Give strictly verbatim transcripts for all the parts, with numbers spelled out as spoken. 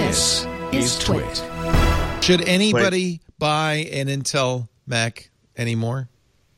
This is Twit. Should anybody buy an Intel Mac anymore?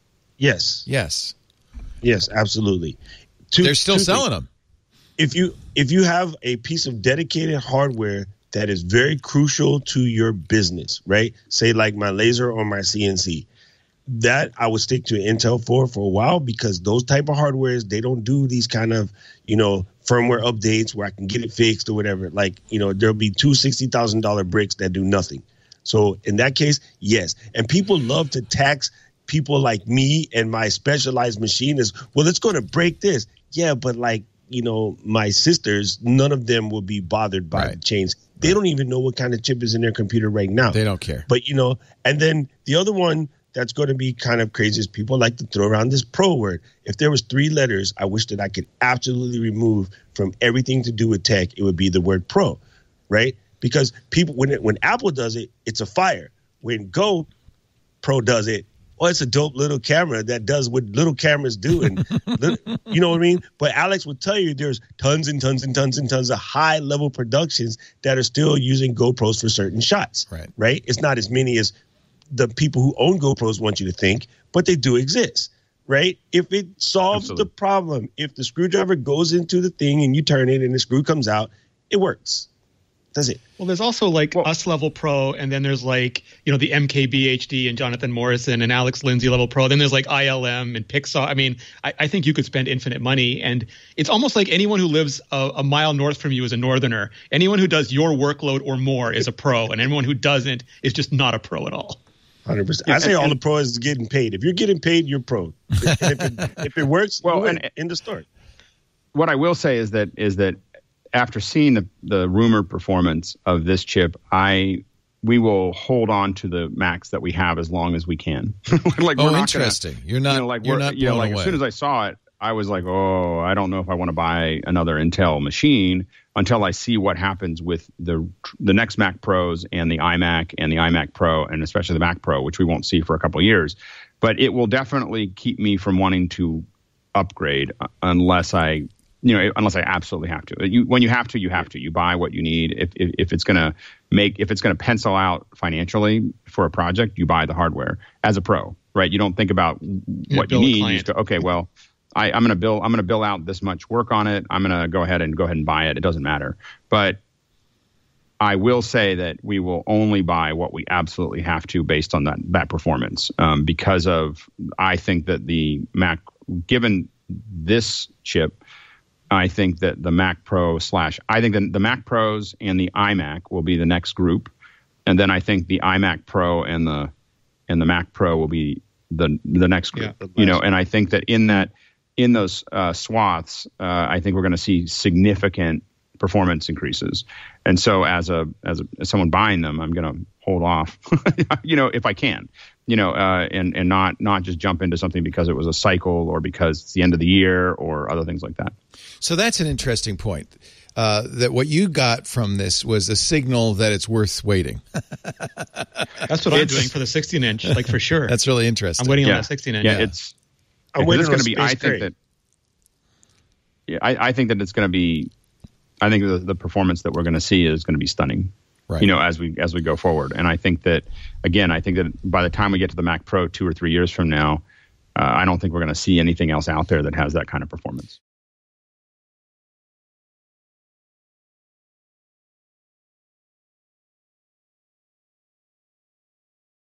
Yes. Yes. Yes, absolutely. Two, They're still selling things. them. If you if you have a piece of dedicated hardware that is very crucial to your business, right? Say like my laser or my C N C, that I would stick to Intel for for a while, because those type of hardwares, they don't do these kind of, you know, firmware updates where I can get it fixed or whatever. Like, you know, there'll be two sixty thousand dollars bricks that do nothing. So in that case, yes. And people love to tax people like me and my specialized machine as, well, it's going to break this. Yeah, but like, you know, my sisters, none of them will be bothered by Right. the change. They don't even know what kind of chip is in their computer right now. They don't care. But, you know, and then the other one that's going to be kind of crazy is people like to throw around this pro word. If there was three letters I wish that I could absolutely remove from everything to do with tech, it would be the word pro, right? Because people, when it, when Apple does it, it's a fire. When Go Pro does it, oh, it's a dope little camera that does what little cameras do. And little, you know what I mean? But Alex would tell you there's tons and tons and tons and tons of high-level productions that are still using GoPros for certain shots, Right. right? It's not as many as the people who own GoPros want you to think, but they do exist, right? If it solves Absolutely. the problem, if the screwdriver goes into the thing and you turn it and the screw comes out, it works. That's it. Well, there's also like Well- us level pro, and then there's like, you know, the M K B H D and Jonathan Morrison and Alex Lindsay level pro. Then there's like I L M and Pixar. I mean, I, I think you could spend infinite money, and it's almost like anyone who lives a, a mile north from you is a northerner. Anyone who does your workload or more is a pro, and anyone who doesn't is just not a pro at all. one hundred percent. I say all the pros is getting paid. If you're getting paid, you're pro. And if, it, if it works, Well, well, and and- in the store. What I will say is that is that after seeing the, the rumored performance of this chip, I we will hold on to the Macs that we have as long as we can. like Oh, we're not interesting. Gonna, You're not- you know, like you're we're- not you know, blown like away. as soon as I saw it, I was like, oh, I don't know if I want to buy another Intel machine until I see what happens with the the next Mac Pros and the iMac and the iMac Pro, and especially the Mac Pro, which we won't see for a couple of years. But it will definitely keep me from wanting to upgrade uh, unless I, you know, unless I absolutely have to. You, when you have to, you have to. You buy what you need. If if, if it's gonna make, if it's gonna pencil out financially for a project, you buy the hardware as a pro, right? You don't think about what you build a need. You client. just go, okay, well, I, I'm gonna bill, I'm gonna bill out this much work on it. I'm gonna go ahead and go ahead and buy it. It doesn't matter. But I will say that we will only buy what we absolutely have to based on that that performance, um, because of I think that the Mac, given this chip, I think that the Mac Pro slash I think that the Mac Pros and the iMac will be the next group, and then I think the iMac Pro and the and the Mac Pro will be the the next group. Yeah. You know, and I think that in that in those uh, swaths, uh, I think we're going to see significant performance increases. And so as a as, a, as someone buying them, I'm going to hold off, you know, if I can, you know, uh, and and not not just jump into something because it was a cycle or because it's the end of the year or other things like that. So that's an interesting point. Uh, that what you got from this was a signal that it's worth waiting. That's what I'm It's- doing for the sixteen inch, like for sure. That's really interesting. I'm waiting Yeah. on that sixteen inch. Yeah, it's I'm because waiting it's on going to be. Space I think Gray. that. Yeah, I, I think that it's going to be. I think the, the performance that we're going to see is going to be stunning. Right. You know, as we as we go forward, and I think that again, I think that by the time we get to the Mac Pro two or three years from now, uh, I don't think we're going to see anything else out there that has that kind of performance.